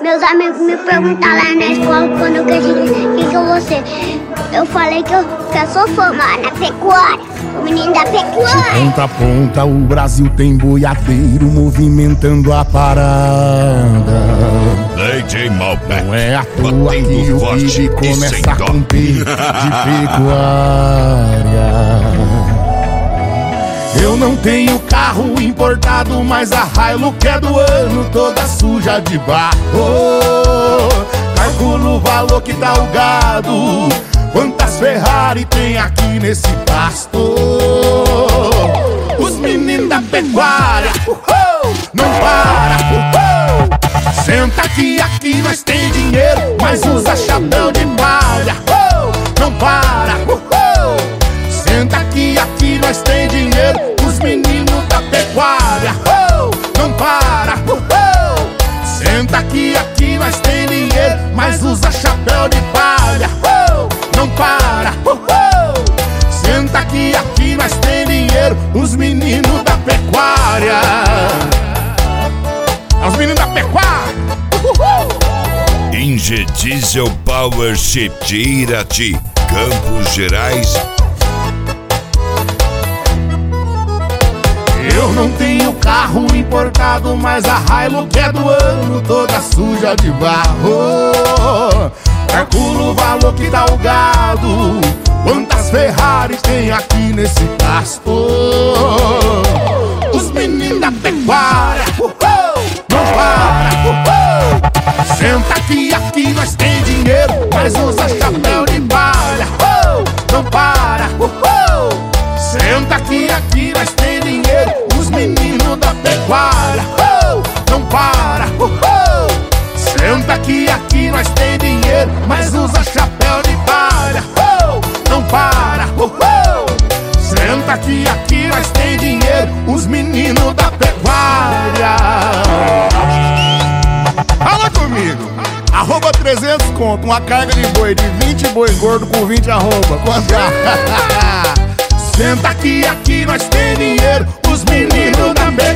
Meus amigos me perguntaram lá na escola quando eu cresci, quem que eu vou ser? Eu falei que eu sou formada na pecuária, o menino da pecuária. De ponta a ponta o Brasil tem boiadeiro movimentando a parada. DJ Malbec, não é à toa que o PIB começa a romper de pecuária. Eu não tenho carro importado, mas a Hilux é do ano, toda suja de barro. Calculo o valor que dá o gado, quantas Ferrari tem aqui nesse pasto. Os meninos da pecuária, não para, senta aqui nós tem dinheiro, mas usa chapéu de palha. Não para, senta aqui nós tem dinheiro, os meninos da pecuária. Não para, senta aqui nós tem dinheiro, mas usa chapéu de palha. Não para, senta aqui nós tem dinheiro, os meninos da pecuária. Os meninos da pecuária. Inge Diesel Power Chip de Irati, Campos Gerais. Eu não tenho carro importado, mas a Hilux é do ano, toda suja de barro. Calculo o valor que dá o gado, quantas Ferrari tem aqui nesse pasto. Os meninos da pecuária, não para, senta aqui nós tem dinheiro, mas usa chapéu de palha. Não para, senta aqui nós tem dinheiro, os meninos da pecuária. Não para, senta aqui nós tem dinheiro, mas usa chapéu de palha. Não para, senta aqui nós tem dinheiro, os meninos da pecuária. Fala comigo. Arroba 300 conto, uma carga de boi de 20 boi gordo com 20 arroba. Quanto é? Senta aqui nós tem dinheiro, os meninos da pecuária.